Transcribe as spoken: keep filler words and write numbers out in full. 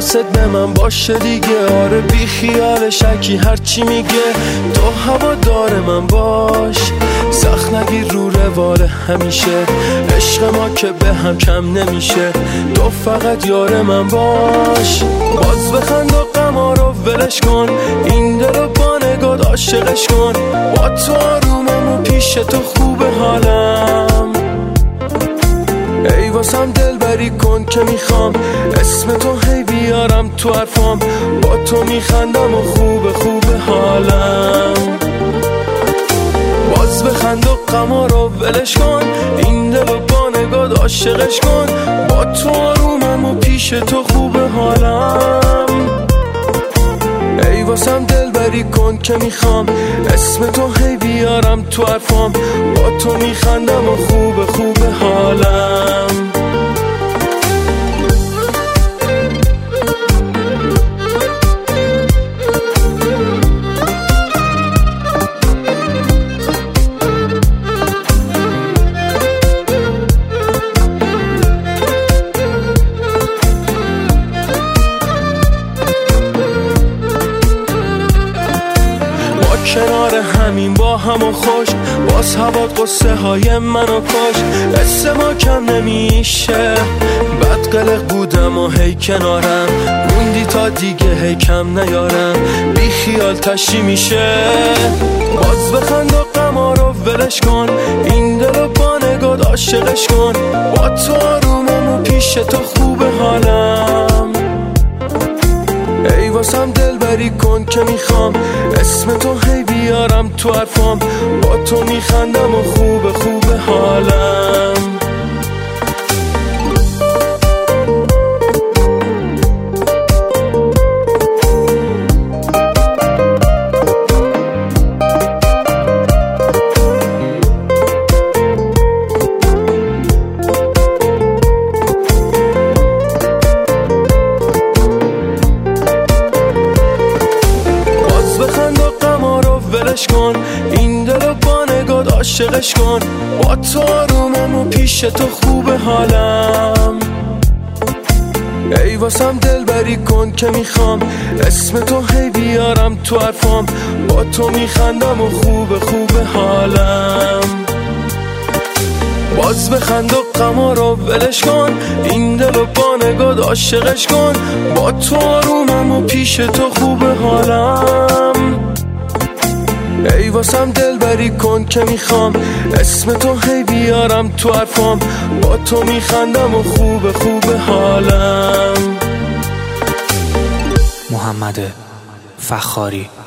حواست به من باشه دیگه. آره بی خیال شکی هرچی میگه، تو هوا داره من باش. سخت نگیر رو روال همیشه، عشق ما که به هم کم نمیشه. تو فقط یار من باش. باز بخند و غما رو ولش کن، این دلو با نگاه عاشقش کن. با تو آرومم و پیش تو خوبه حالم. ای واسم دلبری کن که میخوام اسم تو هی بیارم تو حرفام. با تو میخندم و خوبه خوبه حالم. باز بخند و غما رو ولش کن، این دلو با نگاه عاشقش کن. با تو آرومم و پیش تو خوبه حالم. ای واسم دلبری کن که میخوام اسم تو هی بیارم تو حرفام. با تو میخندم و خوبه خوبه حالم. کنار همین با هم و خوش، باز هوا قصه های منو کش. قصه ما کم نمیشه، بد قلق بودم و هی کنارم موندی تا دیگه هی کم نیارم. بی خیال تشی میشه. باز بخند و غما رو ولش کن، این دلو با نگاه عاشقش کن. با تو آرومم و پیش تو خوبه حالم. ای واسم دلبری کن که میخوام اسم تو هی بیارم تو حرفام. با تو میخندم و خوبه خوبه حالم. ولش کن، این دلو با نگاه عاشقش کن. با تو آرومم و پیش تو خوبه حالم. ای واسم دلبری کن که میخوام اسم تو هی بیارم تو حرفام. با تو میخندم و خوبه خوبه حالم. باز بخند و غما رو ولش کن، این دلو با نگاه عاشقش کن. با تو آرومم و پیش تو خوبه حالم. ای واسم دلبری کن که میخوام اسم تو هی بیارم تو حرفام. با تو میخندم و خوبه خوبه حالم. محمد فخاری.